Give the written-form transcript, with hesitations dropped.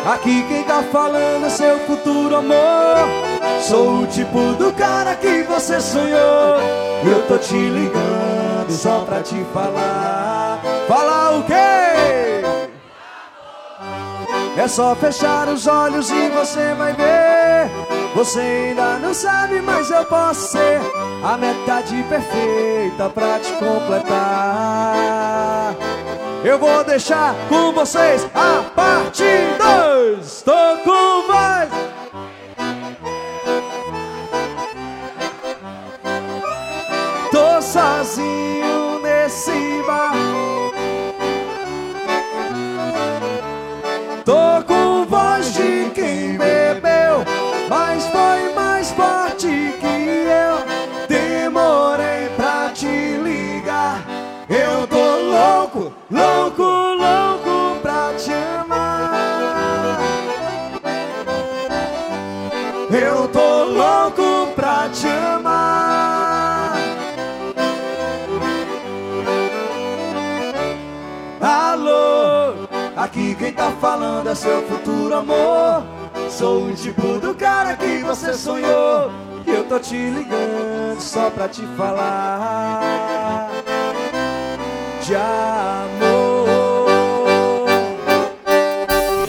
Aqui quem tá falando é seu futuro amor. Sou o tipo do cara que você sonhou. E eu tô te ligando só pra te falar. Falar o quê? É só fechar os olhos e você vai ver. Você ainda não sabe, mas eu posso ser a metade perfeita pra te completar. Eu vou deixar com vocês a parte 2. Tô com voz. Tô sozinho nesse bar. Tô com voz de quem bebeu, mas foi mais forte que eu. Demorei pra te ligar. Eu tô louco, louco, louco pra te amar. Eu tô louco pra te amar. Alô, aqui quem tá falando é seu futuro amor. Sou o tipo do cara que você sonhou. E eu tô te ligando só pra te falar de amor.